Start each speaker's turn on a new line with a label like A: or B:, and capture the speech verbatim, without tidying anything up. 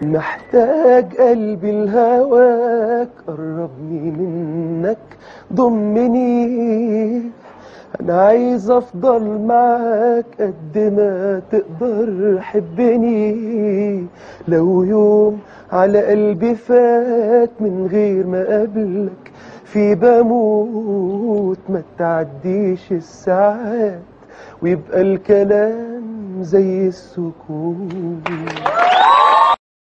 A: محتاج قلبي لهواك، قربني منك ضمني، انا عايز افضل معاك قد ما تقدر حبني. لو يوم على قلبي فات من غير ما اقابلك في بموت، ما تعديش الساعات ويبقى الكلام زي السكوت.